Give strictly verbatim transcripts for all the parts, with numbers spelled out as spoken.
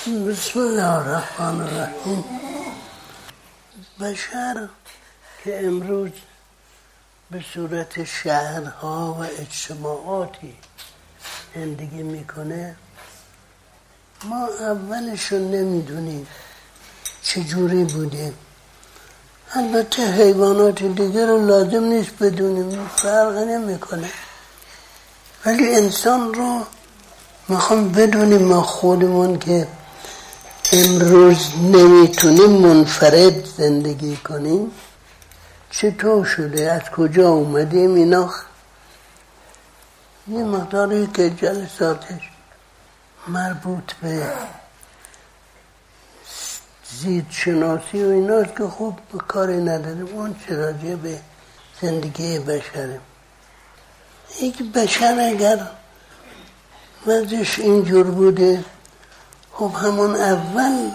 بسم الله الرحمن الرحیم. بشر که امروز به صورت شهرها و اجتماعاتی زندگی میکنه، ما اولشون نمیدونیم چجوری بوده. البته حیوانات دیگر رو لازم نیست بدونیم، فرق نمیکنه، ولی انسان رو میخوام بدونیم. ما خودمون که امروز نمیتونیم منفرد زندگی کنیم، چطور شده، از کجا اومدیم. اینا یه مقداری که جلساتش مربوط به زیست شناسی و ایناست که خوب به کاری نداریم. اون چه راجع به زندگی بشریم. یک بشر اگر وضعش اینجور بوده، خب همون اول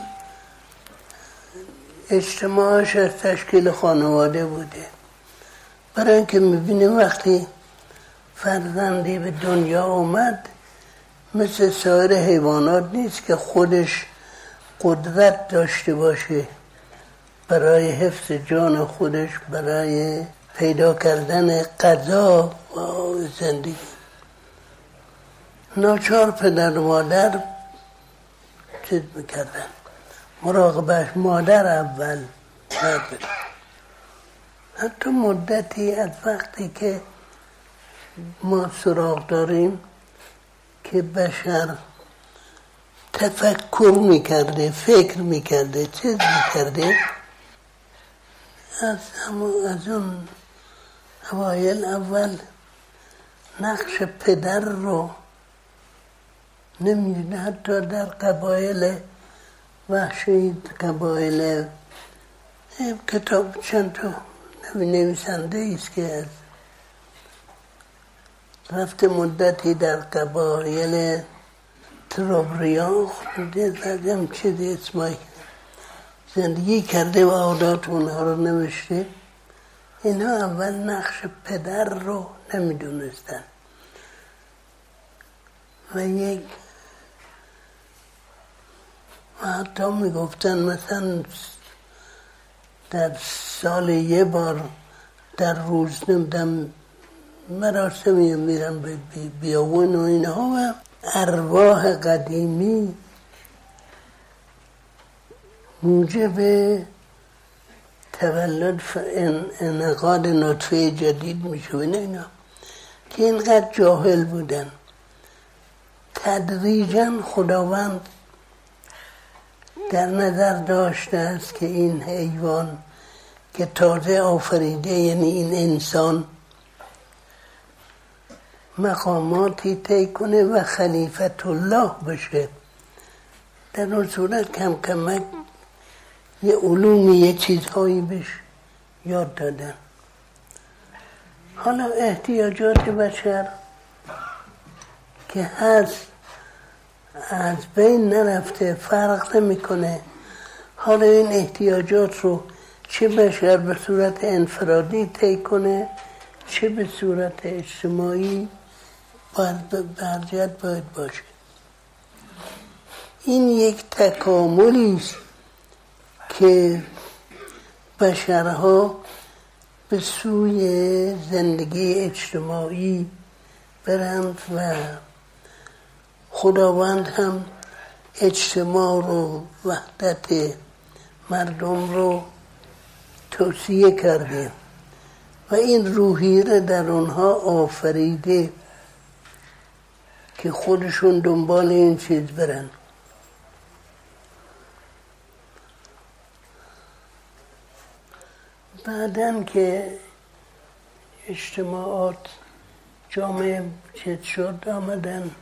اجتماعش از تشکیل خانواده بوده. برای اینکه میبینیم وقتی فرزندی به دنیا اومد، مثل سایر حیوانات نیست که خودش قدرت داشته باشه برای حفظ جان خودش، برای پیدا کردن غذا و زندگی. ناچار پدر و مادر چیز میکردن، مراقبش مادر اول نبود. حتی مدتی از وقتی که ما سراغ داریم که بشر تفکر میکرده، فکر میکرده، چیز میکرده، از همون از اون اوایل اول نقش پدر رو نمیدونه. حتی در قبایل وحشی، قبایل کتاب چند تا نویسنده ایست که از رفته مدتی در قبایل ترابریان خونده چیزی اسمایی زندگی کرده و عادات اونها رو نوشته. اینا اول نقش پدر رو نمیدونستن و یک و حتی میگفتن مثلا در سال یه بار در روز نمیدم مراسمی میرم به بیابون و اینها و ارواح قدیمی موجب تولد انعقاد نطفه جدید میشه. اینا که اینقدر جاهل بودن، تدریجاً خداوند در نظر داشته است که این حیوان که تازه آفریده، یعنی این انسان، مقاماتی طی کنه و خلیفت الله بشه. در اون صورت کم کمک یه علومی، یه چیزهایی بهش یاد دادن. حالا احتیاجات بشر که هست از بین نرفته، فرق نمیکنه. حالا این احتیاجات رو چه بشر به صورت انفرادی طی کنه، چه به صورت اجتماعی، باید برجت باید باشه. این یک تکاملی است که بشرها به سوی زندگی اجتماعی برند و خداوند هم اجتماع رو، وحدت مردم رو توصیه کرده و این روحیه در اونها آفریده که خودشون دنبال این چیز برن. بعدن که اجتماعات جامعه چیز شد، آمدن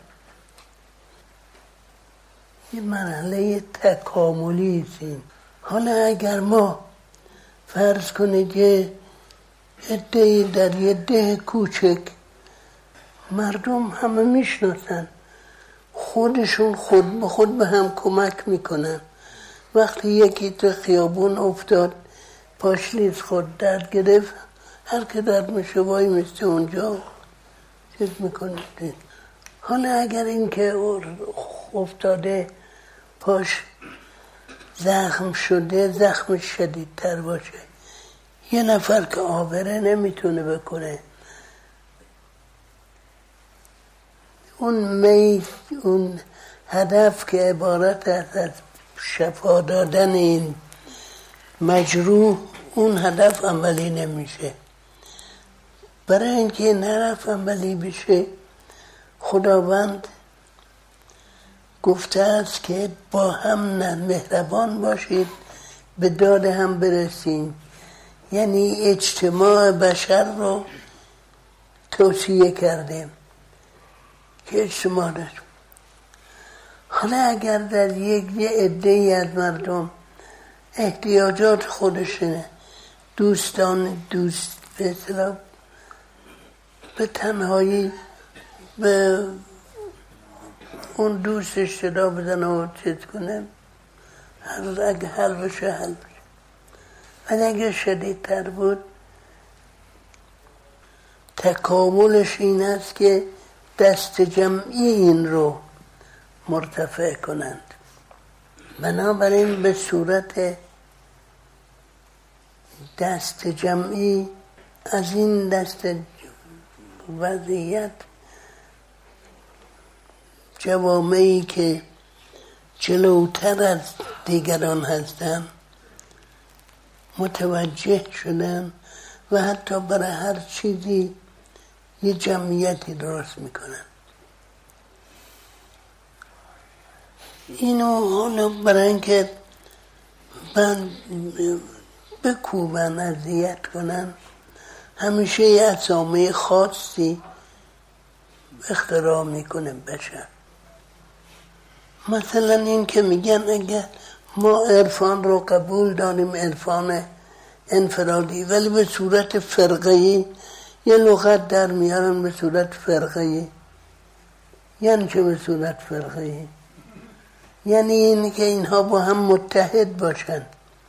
یه مرحله تکاملی است. حالا اگر ما فرض کنید یه عده‌ای در یه ده کوچک مردم همه میشناسن، خودشون خود به خود به هم کمک میکنن. وقتی یکی تو خیابون افتاد، پاش لیز خود درد گرفت، هر که درد میشه وای میسته اونجا چیز میکنه. حالا اگر این که افتاده پاش زخم شده زخم شدیدتر باشه. یه نفر که آبره نمیتونه بکنه. اون می اون هدف که عبارت است از شفا دادن این مجروح، اون هدف عملی نمیشه. برای اینکه این هدف عملی بشه خداوند گفته است که با هم مهربان باشید، به داد هم برسیم. یعنی اجتماع بشر رو توصیه کردیم که اجتماع داشت. حالا اگر در یک یه عده‌ای از مردم احتیاجات خودشونه، دوستان دوست به اصطلاح به تنهایی به اون دوستش صدا بدن و چیز کنه، اگه حل بشه حل بشه. ولی اگه شدیدتر بود تکاملش این است که دست جمعی این رو مرتفع کنند. بنابراین به صورت دست جمعی از این دست وضعیت جوامعی که جلوتر از دیگران هستند متوجه شدن و حتی برای هر چیزی یه جمعیتی درست میکنن. اینو حالا برای اینکه من بکوبن اذیت کنن همیشه یه اسامی خاصی اختراع میکنه بشر. مثلا این که میگن اگر ما عرفان رو قبول داریم، عرفان انفرادی، ولی به صورت فرقه‌ای یه لغت در میارن به صورت فرقه‌ای. یعنی چه به صورت فرقه‌ای؟ یعنی این که اینها با هم متحد باشن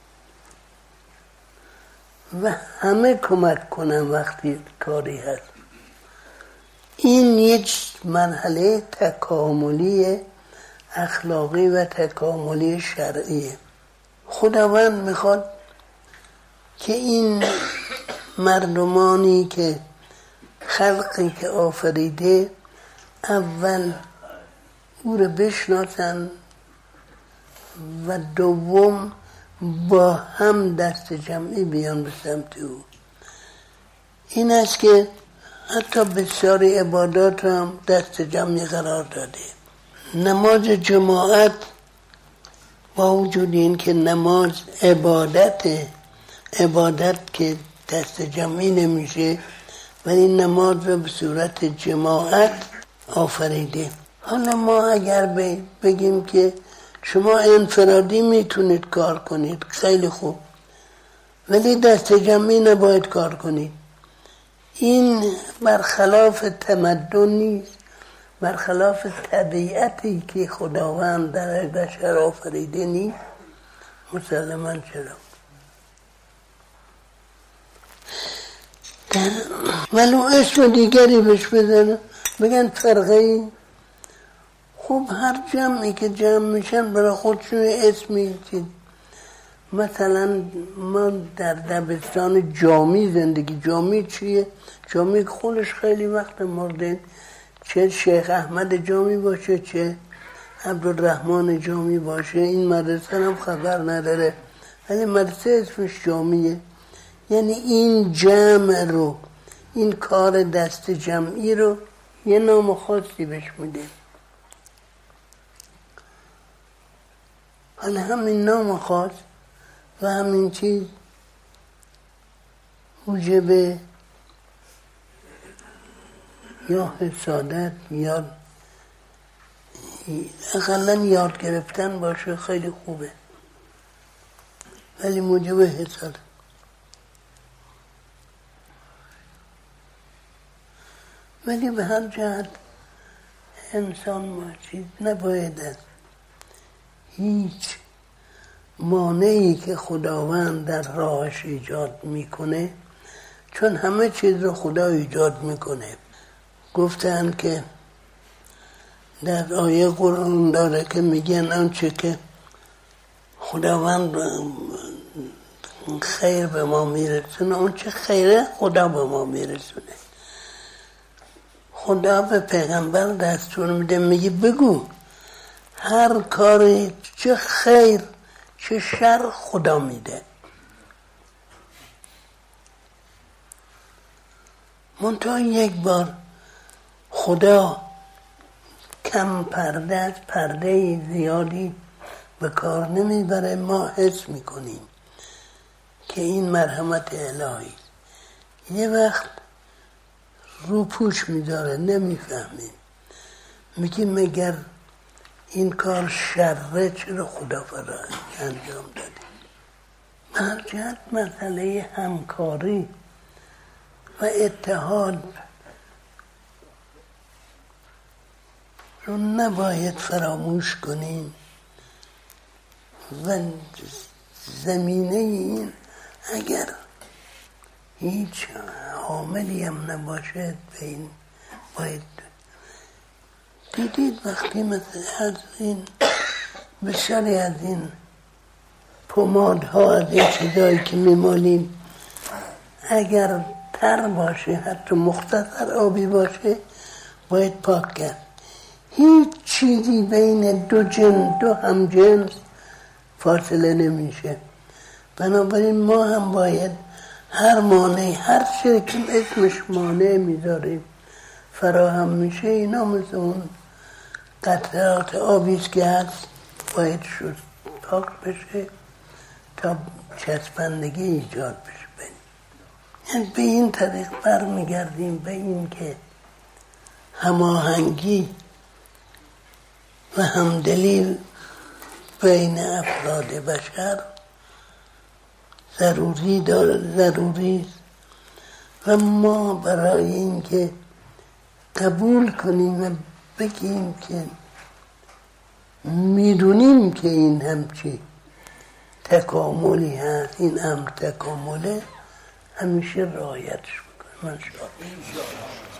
و همه کمک کنن وقتی کاری هست. این یک مرحله تکاملی اخلاقی و تکاملی شرعیه. خداوند میخواد که این مردمانی که خلقی که آفریده اول او رو بشناسن و دوم با هم دست جمعی بیان به سمت او. این است که حتی بسیاری عبادات هم دست جمعی قرار داده. نماز جماعت با وجود این که نماز عبادت عبادت که دست جمعی نمیشه، ولی نماز رو به صورت جماعت آفریده. حالا ما اگر بگیم که شما انفرادی میتونید کار کنید، خیلی خوب، ولی دست جمعی نباید کار کنید. این برخلاف تمدن نیست، برخلاف طبیعتی که خداوند در بشر آفریده نیست. مسلماً چرا؟ ولو اسم دیگری بهش بزنن بگن فرقه‌ای. خب هر جمعی که جمع میشن برای خودشون اسمی چید. مثلا ما در دبستان جامی زندگی، جامی چیه؟ جامی خودش خیلی وقت مرده، چه شیخ احمد جامی باشه چه عبدالرحمن جامی باشه، این مدرسه هم خبر نداره، ولی مدرسه اسمش جامیه. یعنی این جمع رو، این کار دست جمعی رو یه نام خاصی بهش میده. حالا همین نام خاص و همین چیز موجب یا حسادت یا اقلا یاد گرفتن باشه خیلی خوبه، ولی موجب حسادت. ولی به هر جهت انسان ما چیز نباید از هیچ مانعی که خداوند در راهش ایجاد میکنه، چون همه چیز رو خدا ایجاد میکنه. گفتن که در آیه قرآن داره که میگن آنچه که خداوند خیر به ما میرسونه، اون چه خیره خدا به ما میرسونه. خدا به پیغمبر دستور میده، میگه بگو هر کاری چه خیر چه شر خدا میده. منتها یک بار خدا کم پرده از پرده زیادی به کار نمیبره، ما حس میکنیم که این مرحمت الهی. یه وقت رو پوش میداره، نمیفهمیم، میگیم مگر این کار شره چرا خدا فرا انجام داده. هر جهت مسئله همکاری و اتحاد رو نباید فراموش کنیم و زمینه این اگر هیچ عاملی هم نباشه به این باید دیدید وقتی مثل از این بسیاری از این پمادها از این چیزایی که میمالیم اگر تر باشه حتی مختصر آبی باشه باید پاک کرد. هیچ چیزی بین دو جن دو هم جنس فاصله نمیشه. بنابراین ما هم باید هر مانع هر چیزی که اسمش مانع میذاریم فراهم میشه، اینا مثل اون قطرات آبیست که هست باید شد پاک بشه تا چسبندگی ایجاد بشه. یعنی به این طریق برمیگردیم به این که هماهنگی و همدلی بین افراد بشر ضروری داره، ضروری است و ما برای اینکه قبول کنیم و بگیم که میدونیم که این همچی تکاملی هست، این امر تکامله، همیشه رعایتش بکنیم. انشاءالله.